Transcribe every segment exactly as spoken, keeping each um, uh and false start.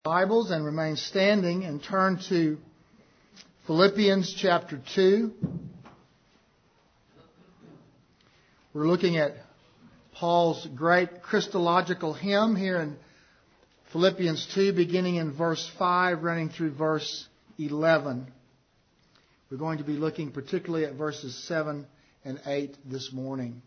Bibles and remain standing and turn to Philippians chapter two. We're looking at Paul's great Christological hymn here in Philippians two, beginning in verse five, running through verse eleven. We're going to be looking particularly at verses seven and eight this morning.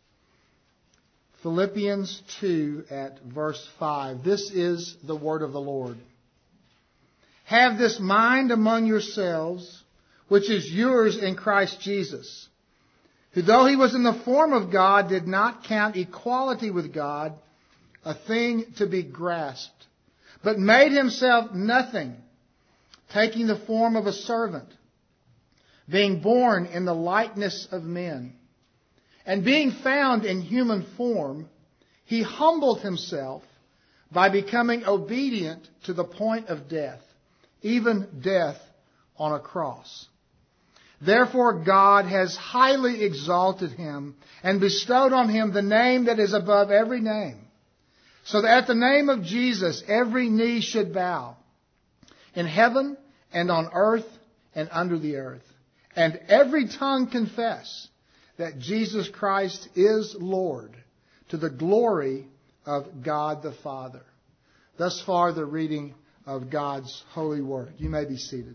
Philippians two at verse five. This is the word of the Lord. Have this mind among yourselves, which is yours in Christ Jesus, who though he was in the form of God, did not count equality with God a thing to be grasped, but made himself nothing, taking the form of a servant, being born in the likeness of men. And being found in human form, he humbled himself by becoming obedient to the point of death, even death on a cross. Therefore God has highly exalted him and bestowed on him the name that is above every name, so that at the name of Jesus every knee should bow, in heaven and on earth and under the earth, and every tongue confess that Jesus Christ is Lord, to the glory of God the Father. Thus far, the reading of God's holy word. You may be seated.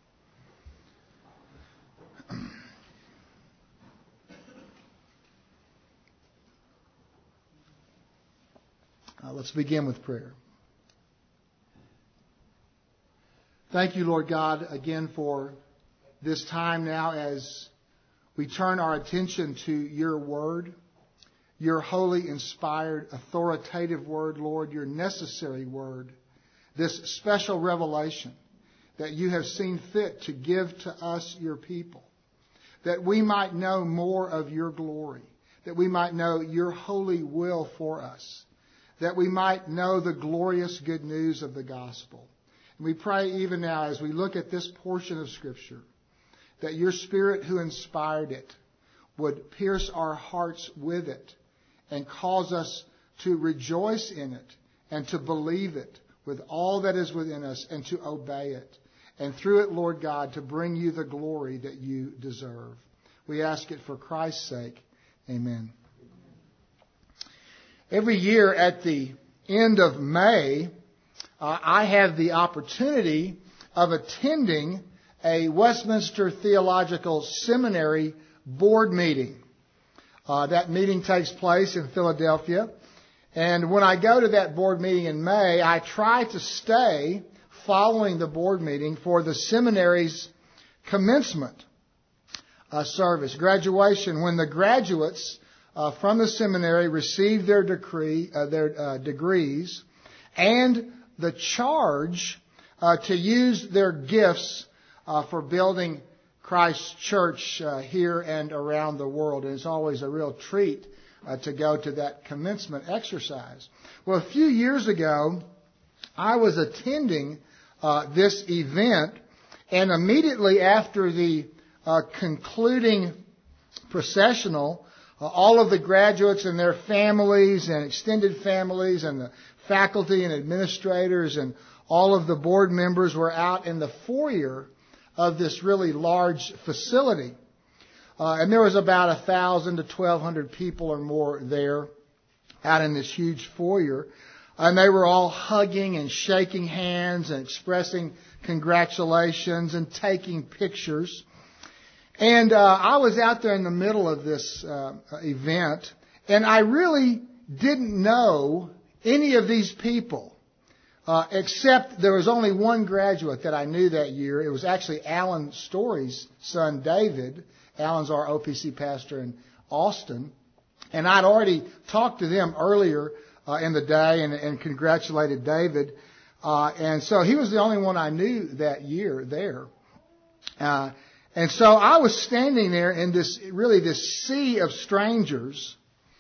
Uh, let's begin with prayer. Thank you, Lord God, again for this time now as we turn our attention to your word, your holy, inspired, authoritative word, Lord, your necessary word, this special revelation that you have seen fit to give to us, your people, that we might know more of your glory, that we might know your holy will for us, that we might know the glorious good news of the gospel. And we pray even now as we look at this portion of Scripture, that your Spirit who inspired it would pierce our hearts with it and cause us to rejoice in it and to believe it with all that is within us and to obey it. And through it, Lord God, to bring you the glory that you deserve. We ask it for Christ's sake. Amen. Every year at the end of May, uh, I have the opportunity of attending a Westminster Theological Seminary board meeting. Uh, that meeting takes place in Philadelphia. And when I go to that board meeting in May, I try to stay following the board meeting for the seminary's commencement uh, service, graduation, when the graduates uh, from the seminary receive their decree, uh, their uh, degrees, and the charge uh, to use their gifts Uh, for building Christ's church uh, here and around the world. And it's always a real treat uh, to go to that commencement exercise. Well, a few years ago, I was attending uh, this event, and immediately after the uh, concluding processional, uh, all of the graduates and their families and extended families and the faculty and administrators and all of the board members were out in the foyer of this really large facility. Uh, and there was about a thousand to twelve hundred people or more there out in this huge foyer. And they were all hugging and shaking hands and expressing congratulations and taking pictures. And uh, I was out there in the middle of this uh, event, and I really didn't know any of these people. Uh, except there was only one graduate that I knew that year. It was actually Alan Story's son, David. Alan's our O P C pastor in Austin. And I'd already talked to them earlier uh, in the day and, and congratulated David. Uh, and so he was the only one I knew that year there. Uh, and so I was standing there in this, really this sea of strangers.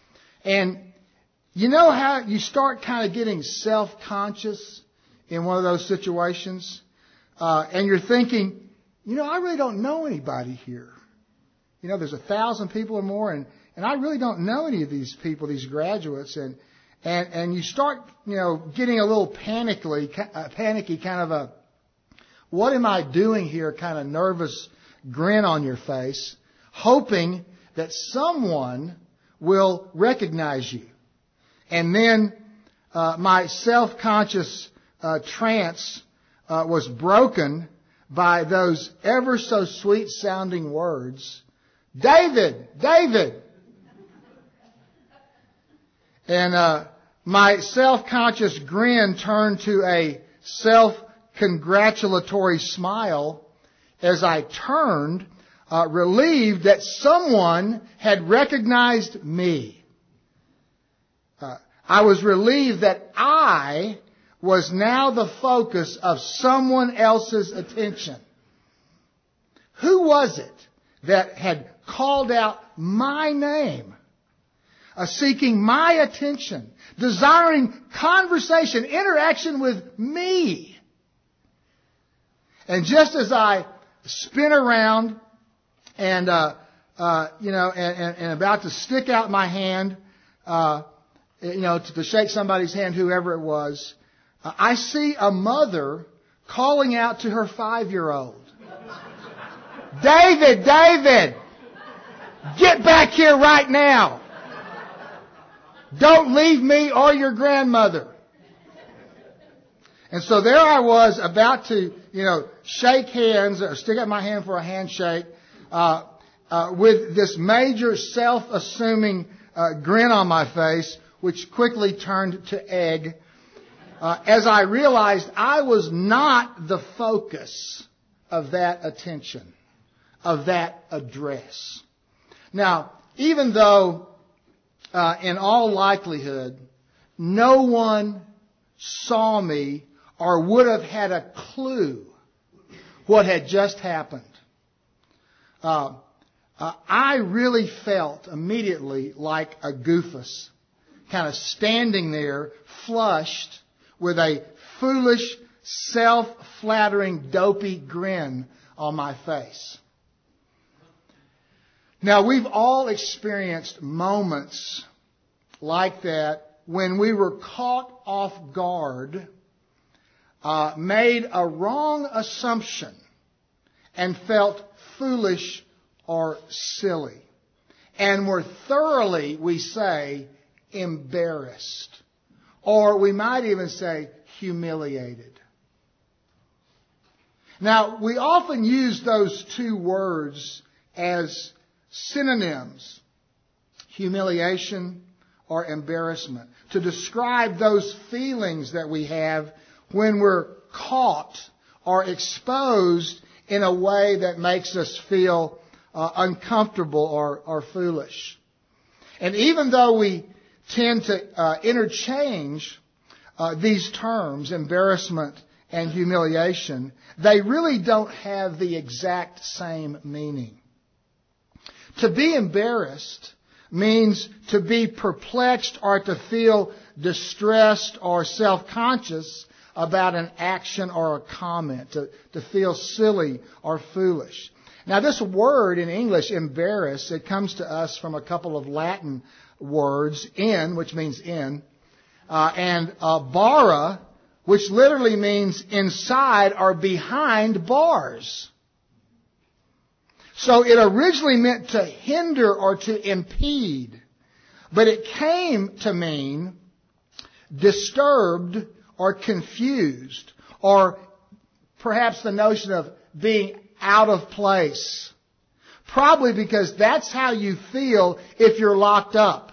And you know how you start kind of getting self-conscious in one of those situations? Uh, and you're thinking, you know, I really don't know anybody here. You know, there's a thousand people or more, and, and I really don't know any of these people, these graduates. And, And, and you start, you know, getting a little panically, uh, panicky, kind of a, what am I doing here, kind of nervous grin on your face, hoping that someone will recognize you. And then uh, my self-conscious uh, trance uh, was broken by those ever so sweet sounding words, David, David. And uh, my self-conscious grin turned to a self-congratulatory smile as I turned, uh, relieved that someone had recognized me. Uh, I was relieved that I was now the focus of someone else's attention. Who was it that had called out my name, uh, seeking my attention, desiring conversation, interaction with me? And just as I spin around and, uh, uh, you know, and, and, and about to stick out my hand, uh, you know, to, to shake somebody's hand, whoever it was, uh, I see a mother calling out to her five-year-old, David, David, get back here right now. Don't leave me or your grandmother. And so there I was about to, you know, shake hands or stick out my hand for a handshake, uh, uh, with this major self-assuming uh, grin on my face, which quickly turned to egg, uh, as I realized I was not the focus of that attention, of that address. Now, even though, uh, in all likelihood, no one saw me or would have had a clue what had just happened, uh, uh, I really felt immediately like a goofus, kind of standing there, flushed with a foolish, self-flattering, dopey grin on my face. Now, we've all experienced moments like that when we were caught off guard, uh, made a wrong assumption, and felt foolish or silly, and were thoroughly, we say, embarrassed, or we might even say humiliated. Now, we often use those two words as synonyms, humiliation or embarrassment, to describe those feelings that we have when we're caught or exposed in a way that makes us feel uh, uncomfortable or, or foolish. And even though we tend to uh, interchange uh, these terms, embarrassment and humiliation, they really don't have the exact same meaning. To be embarrassed means to be perplexed or to feel distressed or self-conscious about an action or a comment, to, to feel silly or foolish. Now, this word in English, embarrass, it comes to us from a couple of Latin words, in, which means in, uh, and uh, bara, which literally means inside or behind bars. So it originally meant to hinder or to impede, but it came to mean disturbed or confused, or perhaps the notion of being out of place. Probably because that's how you feel if you're locked up.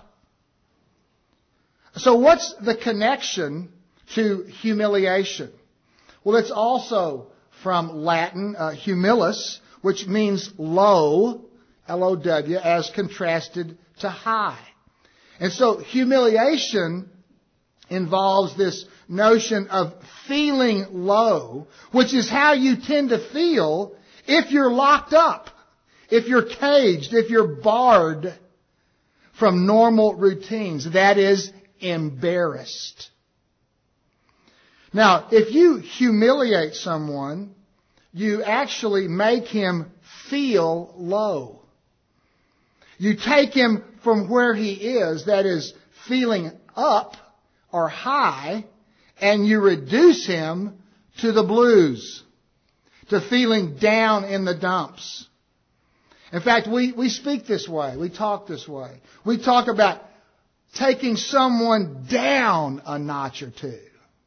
So what's the connection to humiliation? Well, it's also from Latin, uh, humilis, which means low, L O W, as contrasted to high. And so humiliation involves this notion of feeling low, which is how you tend to feel if you're locked up, if you're caged, if you're barred from normal routines. That is, embarrassed. Now, if you humiliate someone, you actually make him feel low. You take him from where he is, that is, feeling up, or high, and you reduce him to the blues, to feeling down in the dumps. In fact, we, we speak this way. We talk this way. We talk about taking someone down a notch or two.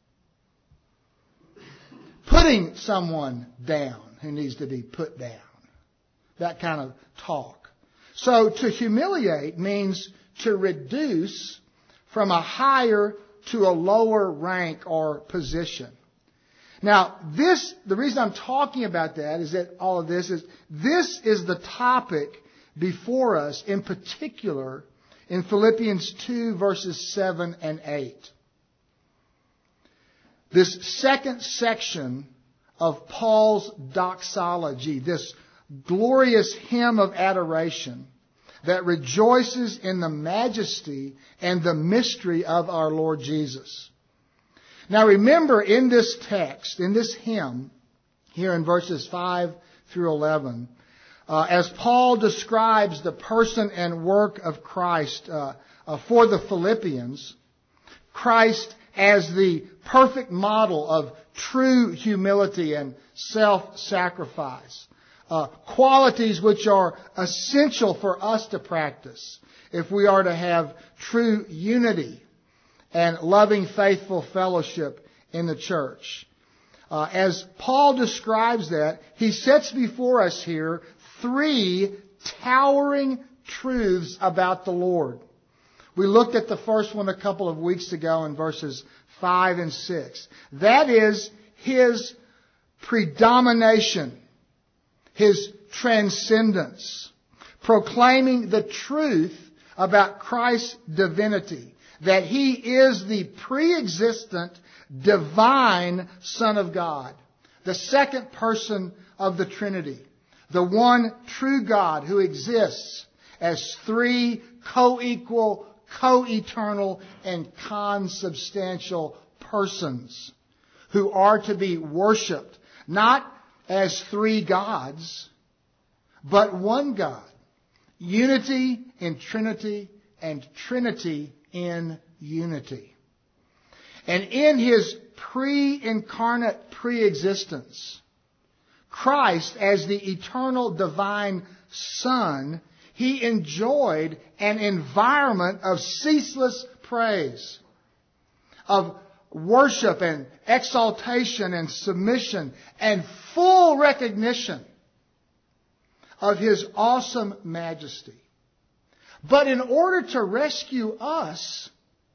Putting someone down who needs to be put down. That kind of talk. So to humiliate means to reduce from a higher to a lower rank or position. Now, this, the reason I'm talking about that is that all of this is, this is the topic before us in particular in Philippians two verses seven and eight. This second section of Paul's doxology, this glorious hymn of adoration that rejoices in the majesty and the mystery of our Lord Jesus. Now remember, in this text, in this hymn, here in verses five through eleven, uh, as Paul describes the person and work of Christ uh, uh, for the Philippians, Christ as the perfect model of true humility and self-sacrifice, uh, qualities which are essential for us to practice if we are to have true unity and loving, faithful fellowship in the church. Uh, as Paul describes that, he sets before us here three towering truths about the Lord. We looked at the first one a couple of weeks ago in verses five and six. That is His predomination, His transcendence, proclaiming the truth about Christ's divinity, that He is the pre-existent divine Son of God, the second person of the Trinity, the one true God who exists as three co-equal, co-eternal, and consubstantial persons who are to be worshipped, not as three gods, but one God. Unity in Trinity and Trinity in unity. And in His pre-incarnate pre-existence, Christ, as the eternal divine Son, He enjoyed an environment of ceaseless praise, of worship and exaltation and submission and full recognition of His awesome majesty. But in order to rescue us,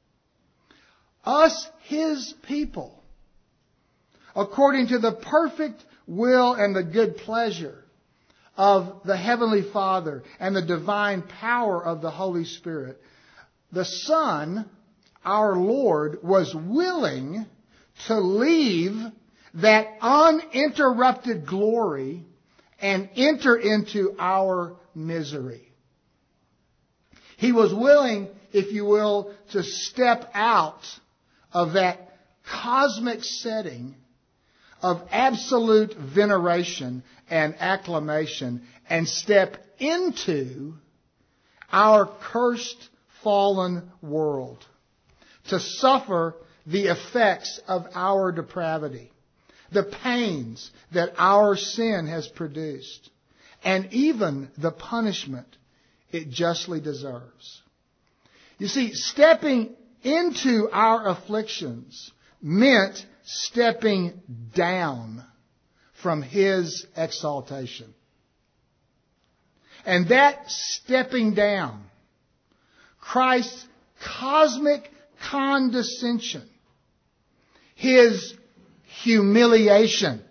us, His people, according to the perfect will and the good pleasure of the Heavenly Father and the divine power of the Holy Spirit, the Son, our Lord, was willing to leave that uninterrupted glory and enter into our misery. He was willing, if you will, to step out of that cosmic setting of absolute veneration and acclamation and step into our cursed, fallen world to suffer the effects of our depravity, the pains that our sin has produced, and even the punishment it justly deserves. You see, stepping into our afflictions meant stepping down from His exaltation. And that stepping down, Christ's cosmic condescension, His humiliation,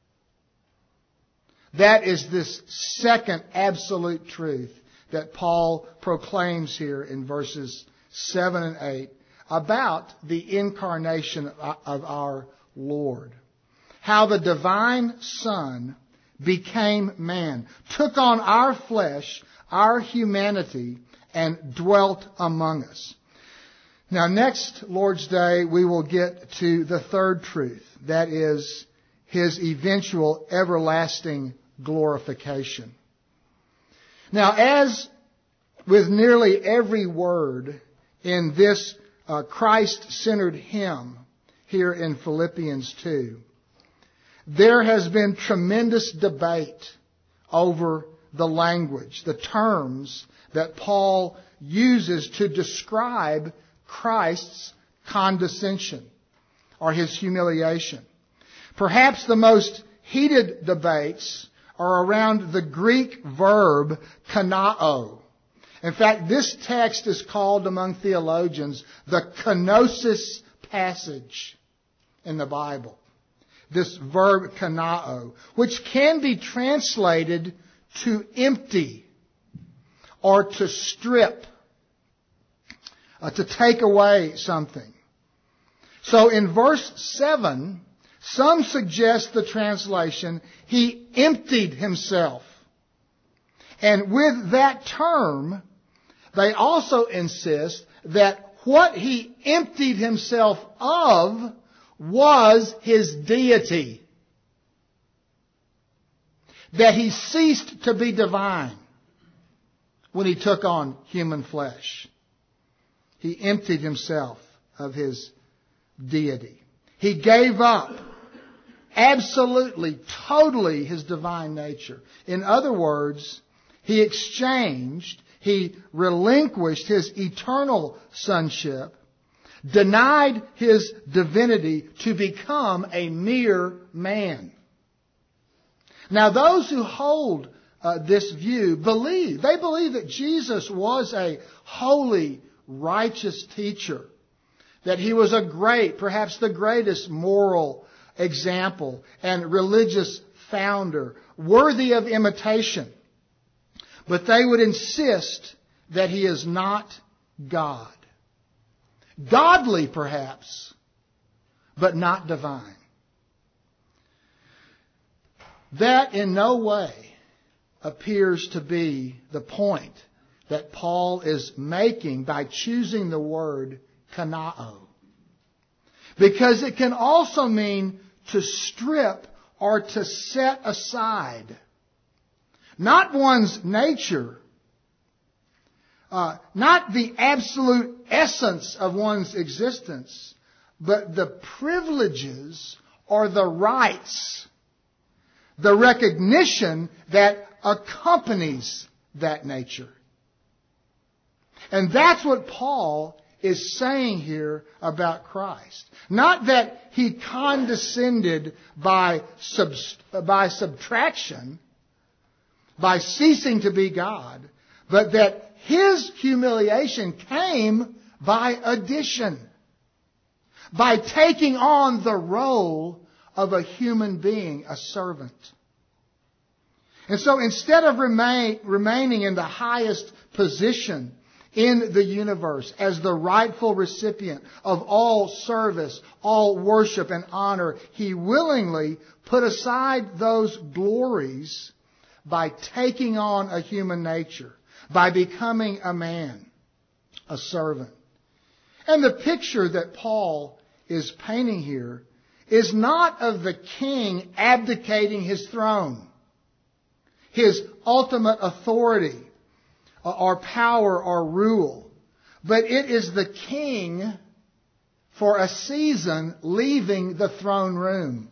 that is this second absolute truth that Paul proclaims here in verses seven and eight about the incarnation of our Lord. How the divine Son became man, took on our flesh, our humanity, and dwelt among us. Now, next Lord's Day, we will get to the third truth. That is His eventual everlasting glorification. Now, as with nearly every word in this uh, Christ-centered hymn here in Philippians two, there has been tremendous debate over the language, the terms that Paul uses to describe Christ's condescension or his humiliation. Perhaps the most heated debates are around the Greek verb kanao. In fact, this text is called among theologians the kenosis passage in the Bible. This verb kanao, which can be translated to empty or to strip, uh, to take away something. So in verse seven, some suggest the translation, he emptied himself. And with that term, they also insist that what he emptied himself of was his deity. That he ceased to be divine when he took on human flesh. He emptied himself of his deity. He gave up absolutely, totally his divine nature. In other words, he exchanged, he relinquished his eternal sonship, denied his divinity to become a mere man. Now, those who hold uh, this view believe, they believe that Jesus was a holy, righteous teacher, that he was a great, perhaps the greatest moral example and religious founder, worthy of imitation. But they would insist that he is not God. Godly, perhaps, but not divine. That in no way appears to be the point that Paul is making by choosing the word kanao. Because it can also mean to strip or to set aside. Not one's nature, uh, not the absolute essence of one's existence, but the privileges or the rights, the recognition that accompanies that nature. And that's what Paul is saying here about Christ. Not that he condescended by, sub, by subtraction, by ceasing to be God, but that his humiliation came by addition, by taking on the role of a human being, a servant. And so instead of remain, remaining in the highest position in the universe as the rightful recipient of all service, all worship and honor, he willingly put aside those glories by taking on a human nature, by becoming a man, a servant. And the picture that Paul is painting here is not of the king abdicating his throne, his ultimate authority or power or rule, but it is the king for a season leaving the throne room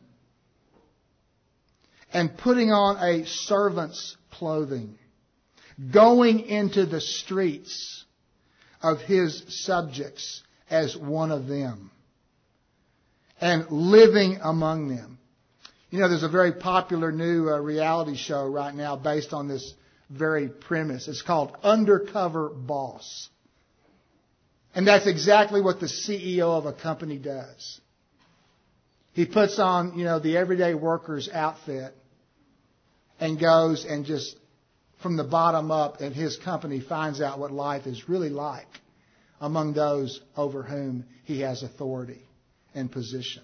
and putting on a servant's clothing, going into the streets of his subjects as one of them, and living among them. You know, there's a very popular new uh, reality show right now based on this very premise. It's called Undercover Boss. And that's exactly what the C E O of a company does. He puts on, you know, the everyday worker's outfit and goes and just from the bottom up in his company finds out what life is really like among those over whom he has authority and position.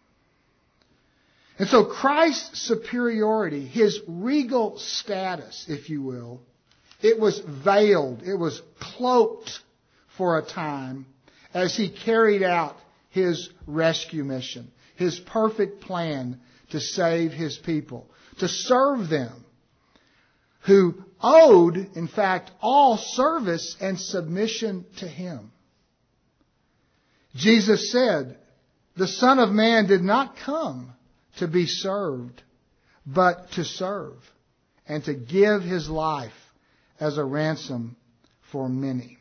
And so Christ's superiority, his regal status, if you will, it was veiled, it was cloaked for a time as he carried out his rescue mission, his perfect plan to save his people, to serve them, who owed, in fact, all service and submission to him. Jesus said, "The Son of Man did not come to be served, but to serve, and to give His life as a ransom for many."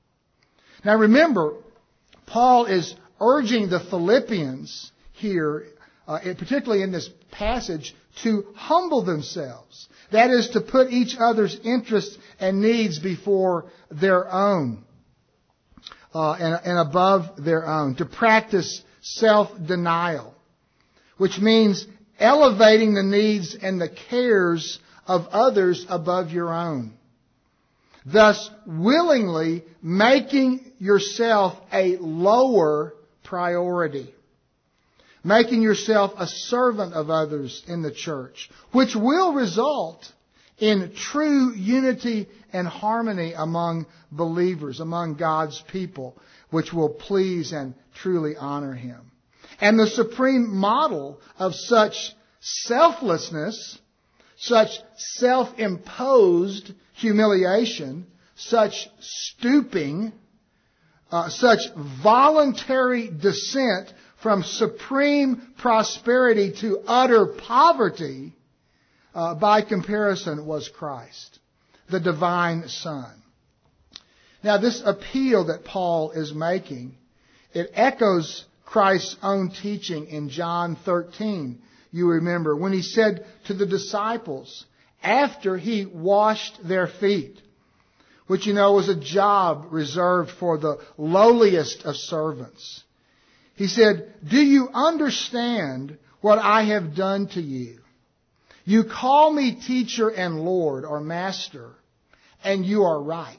Now remember, Paul is urging the Philippians here, uh, particularly in this passage, to humble themselves. That is, to put each other's interests and needs before their own, uh, and, and above their own. To practice self-denial, which means elevating the needs and the cares of others above your own. Thus, willingly making yourself a lower priority. Making yourself a servant of others in the church, which will result in true unity and harmony among believers, among God's people, which will please and truly honor Him. And the supreme model of such selflessness, such self-imposed humiliation, such stooping, uh, such voluntary descent from supreme prosperity to utter poverty, uh, by comparison, was Christ, the divine Son. Now, this appeal that Paul is making, it echoes Christ's own teaching in John thirteen. You remember when He said to the disciples, after He washed their feet, which you know was a job reserved for the lowliest of servants, He said, "Do you understand what I have done to you? You call me teacher and Lord," or master, "and you are right,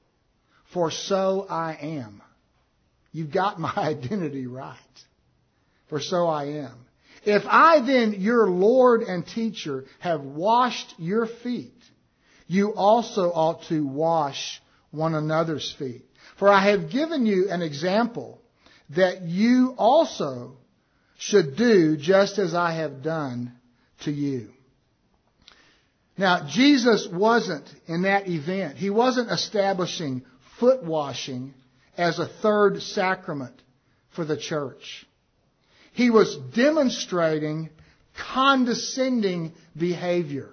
for so I am." You've got my identity right. For so I am. If I then, your Lord and teacher, have washed your feet, you also ought to wash one another's feet. For I have given you an example that you also should do just as I have done to you. Now, Jesus wasn't in that event. He wasn't establishing foot washing as a third sacrament for the church. He was demonstrating condescending behavior.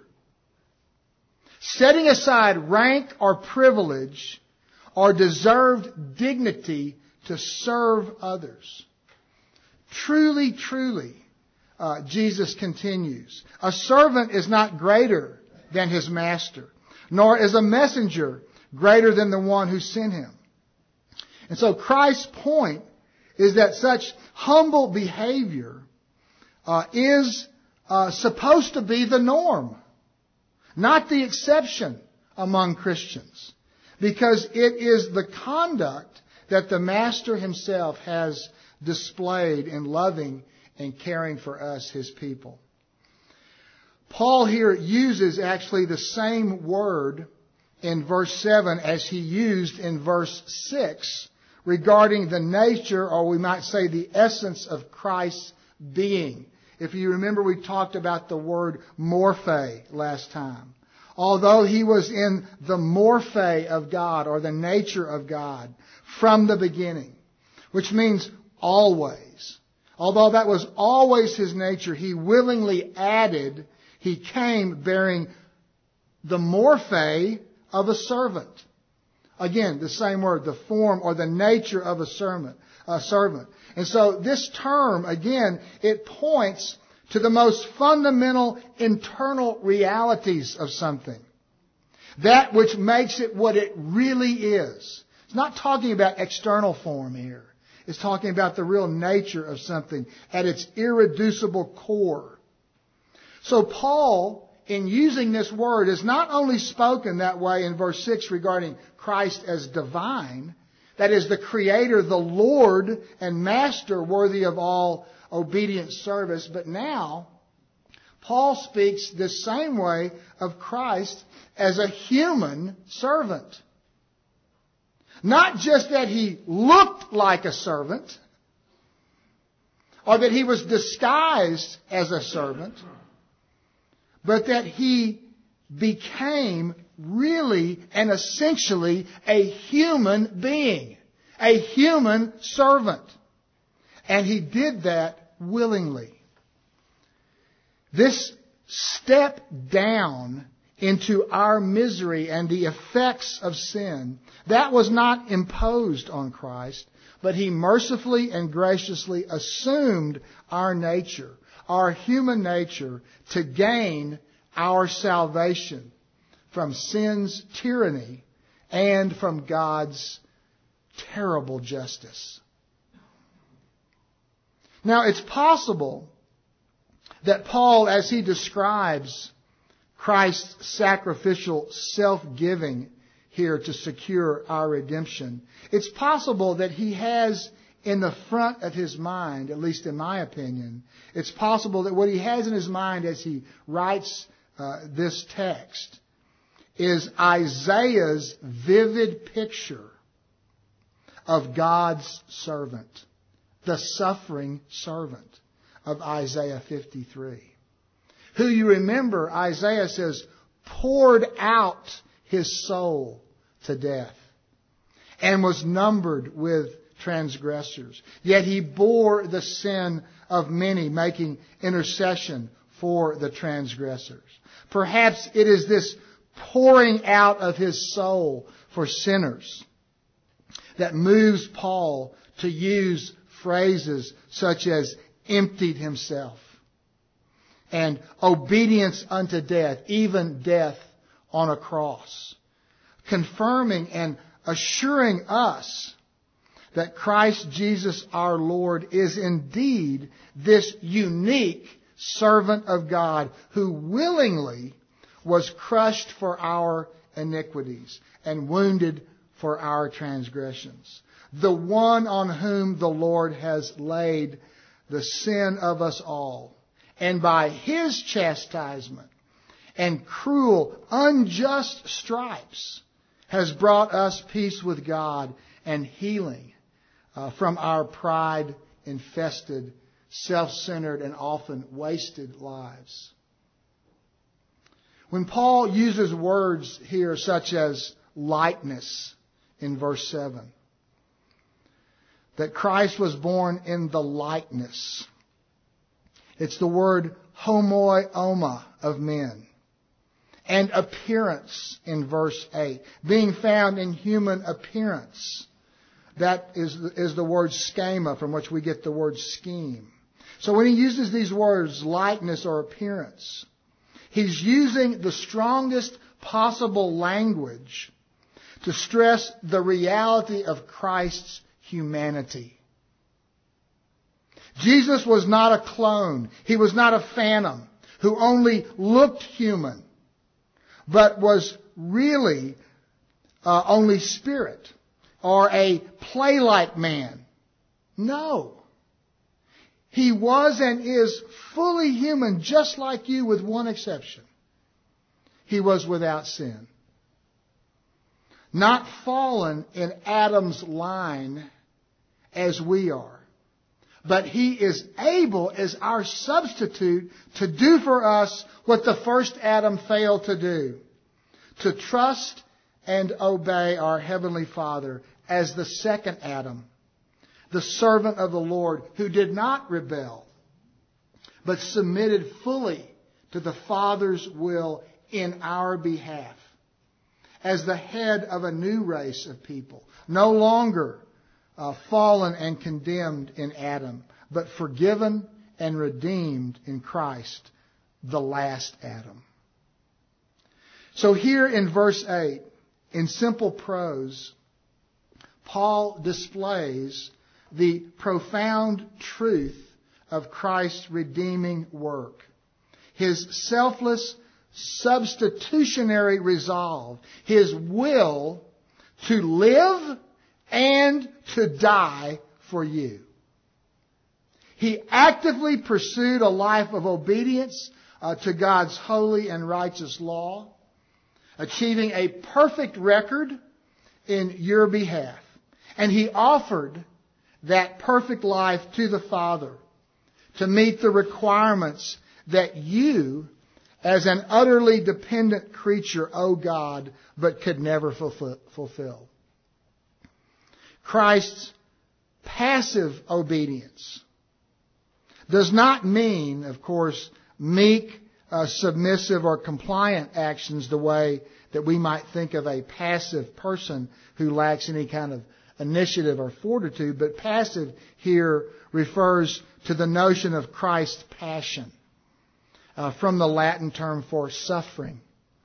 Setting aside rank or privilege or deserved dignity to serve others. Truly, truly, uh, Jesus continues, a servant is not greater than his master, nor is a messenger greater than the one who sent him. And so Christ's point is that such humble behavior uh, is uh, supposed to be the norm, not the exception among Christians, because it is the conduct that the Master Himself has displayed in loving and caring for us, His people. Paul here uses actually the same word in verse seven as he used in verse six regarding the nature, or we might say the essence of Christ's being. If you remember, we talked about the word morphe last time. Although He was in the morphe of God, or the nature of God, from the beginning, which means always. Although that was always His nature, He willingly added, He came bearing the morphe of a servant. Again, the same word, the form or the nature of a servant. A servant. And so this term, again, it points to the most fundamental internal realities of something. That which makes it what it really is. It's not talking about external form here. It's talking about the real nature of something at its irreducible core. So Paul, in using this word, is not only spoken that way in verse six regarding Christ as divine, that is the Creator, the Lord and Master worthy of all obedient service, but now Paul speaks the same way of Christ as a human servant. Not just that He looked like a servant, or that He was disguised as a servant, but that He became really and essentially a human being, a human servant. And He did that willingly. This step down into our misery and the effects of sin, that was not imposed on Christ, but He mercifully and graciously assumed our nature, our human nature, to gain our salvation from sin's tyranny and from God's terrible justice. Now, it's possible that Paul, as he describes Christ's sacrificial self-giving here to secure our redemption, it's possible that he has in the front of his mind, at least in my opinion, it's possible that what he has in his mind as he writes uh, this text is Isaiah's vivid picture of God's servant, the suffering servant of Isaiah fifty-three. Who, you remember, Isaiah says, poured out his soul to death and was numbered with transgressors. Yet he bore the sin of many, making intercession for the transgressors. Perhaps it is this pouring out of his soul for sinners that moves Paul to use phrases such as emptied himself and obedience unto death, even death on a cross, confirming and assuring us that Christ Jesus our Lord is indeed this unique servant of God who willingly was crushed for our iniquities and wounded for our transgressions. The one on whom the Lord has laid the sin of us all. And by His chastisement and cruel, unjust stripes has brought us peace with God and healing uh, from our pride-infested, self-centered, and often wasted lives. When Paul uses words here such as likeness in verse seven, that Christ was born in the likeness, it's the word homoioma of men. And appearance in verse eight, being found in human appearance. That is, is the word schema, from which we get the word scheme. So when he uses these words, likeness or appearance, he's using the strongest possible language to stress the reality of Christ's humanity. Jesus was not a clone. He was not a phantom who only looked human, but was really uh, only spirit or a play-like man. No. He was and is fully human, just like you, with one exception. He was without sin. Not fallen in Adam's line as we are. But He is able, as our substitute, to do for us what the first Adam failed to do. To trust and obey our Heavenly Father as the second Adam, the servant of the Lord, who did not rebel, but submitted fully to the Father's will in our behalf, as the head of a new race of people, no longer uh, fallen and condemned in Adam, but forgiven and redeemed in Christ, the last Adam. So here in verse eight, in simple prose, Paul displays the profound truth of Christ's redeeming work. His selfless, substitutionary resolve. His will to live and to die for you. He actively pursued a life of obedience uh, to God's holy and righteous law, achieving a perfect record in your behalf. And He offered that perfect life to the Father to meet the requirements that you, as an utterly dependent creature, owe God, but could never fulfill. Christ's passive obedience does not mean, of course, meek, uh, submissive, or compliant actions the way that we might think of a passive person who lacks any kind of initiative or fortitude. But passive here refers to the notion of Christ's passion, uh, from the Latin term for suffering.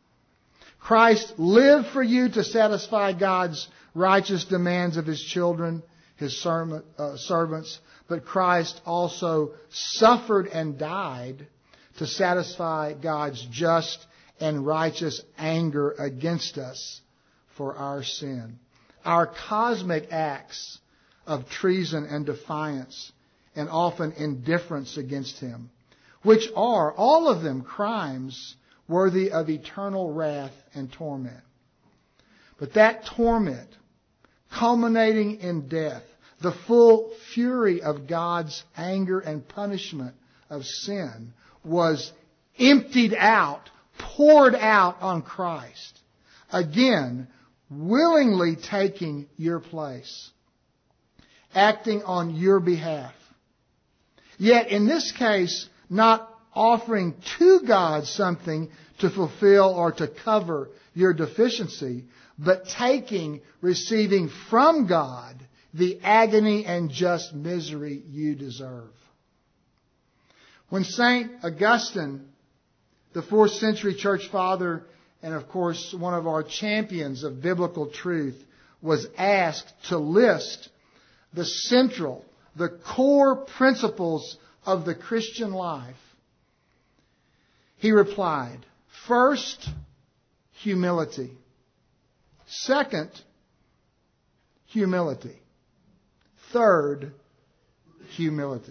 Christ lived for you to satisfy God's righteous demands of His children, His servant, uh, servants, but Christ also suffered and died to satisfy God's just and righteous anger against us for our sin. Our cosmic acts of treason and defiance and often indifference against Him, which are, all of them, crimes worthy of eternal wrath and torment. But that torment, culminating in death, the full fury of God's anger and punishment of sin, was emptied out, poured out on Christ. Again, willingly taking your place, acting on your behalf. Yet in this case, not offering to God something to fulfill or to cover your deficiency, but taking, receiving from God the agony and just misery you deserve. When Saint Augustine, the fourth century church father, and of course one of our champions of biblical truth, was asked to list the central, the core principles of the Christian life, he replied, first, humility. Second, humility. Third, humility.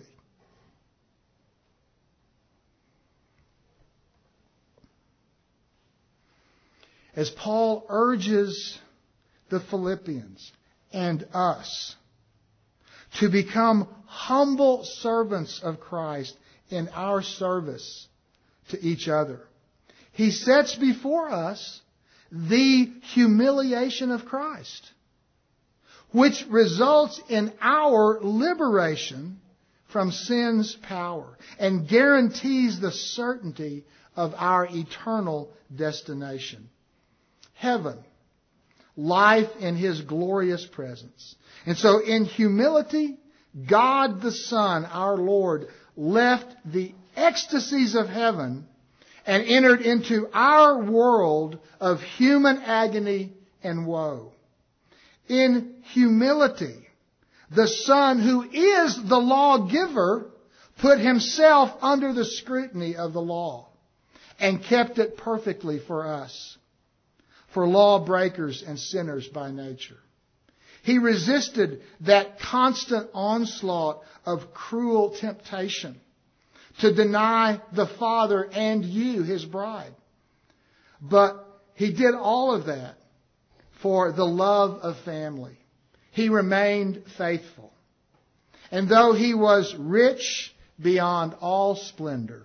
As Paul urges the Philippians and us to become humble servants of Christ in our service to each other, he sets before us the humiliation of Christ, which results in our liberation from sin's power and guarantees the certainty of our eternal destination. Heaven, life in His glorious presence. And so in humility, God the Son, our Lord, left the ecstasies of heaven and entered into our world of human agony and woe. In humility, the Son, who is the lawgiver, put Himself under the scrutiny of the law and kept it perfectly for us, for lawbreakers and sinners by nature. He resisted that constant onslaught of cruel temptation to deny the Father and you, His bride. But He did all of that for the love of family. He remained faithful. And though He was rich beyond all splendor,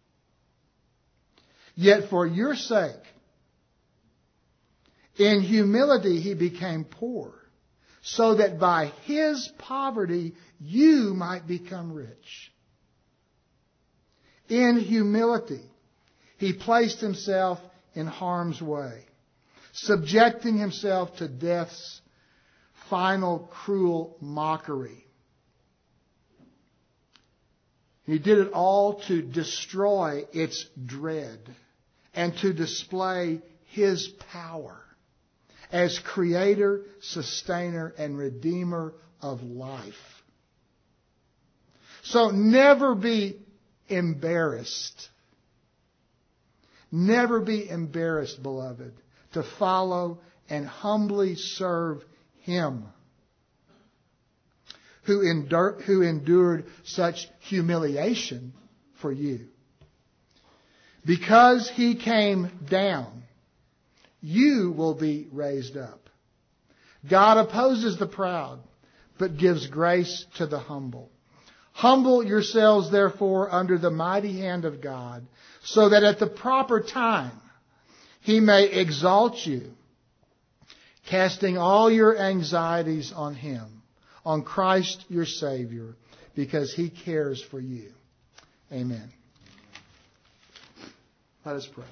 yet for your sake, in humility He became poor, so that by His poverty you might become rich. In humility, He placed Himself in harm's way, subjecting Himself to death's final cruel mockery. He did it all to destroy its dread and to display His power as Creator, Sustainer, and Redeemer of life. So never be embarrassed. Never be embarrassed, beloved, to follow and humbly serve Him who endured, who endured such humiliation for you. Because He came down, you will be raised up. God opposes the proud, but gives grace to the humble. Humble yourselves, therefore, under the mighty hand of God, so that at the proper time He may exalt you, casting all your anxieties on Him, on Christ your Savior, because He cares for you. Amen. Let us pray.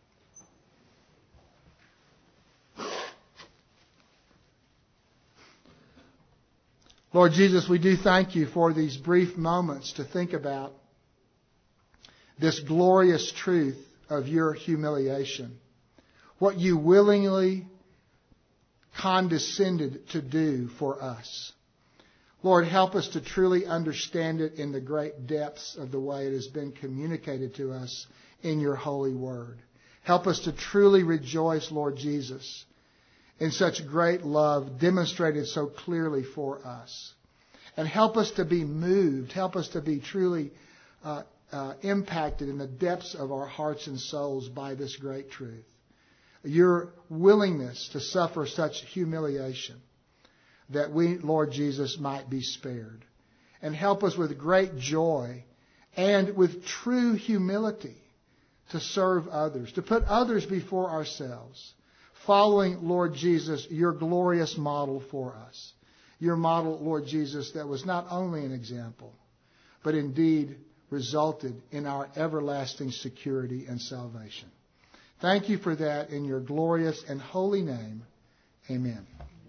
Lord Jesus, we do thank you for these brief moments to think about this glorious truth of your humiliation. What you willingly condescended to do for us. Lord, help us to truly understand it in the great depths of the way it has been communicated to us in your holy word. Help us to truly rejoice, Lord Jesus, in such great love demonstrated so clearly for us. And help us to be moved. Help us to be truly uh, uh, impacted in the depths of our hearts and souls by this great truth. Your willingness to suffer such humiliation that we, Lord Jesus, might be spared. And help us with great joy and with true humility to serve others, to put others before ourselves, following, Lord Jesus, your glorious model for us. Your model, Lord Jesus, that was not only an example, but indeed resulted in our everlasting security and salvation. Thank you for that in your glorious and holy name. Amen.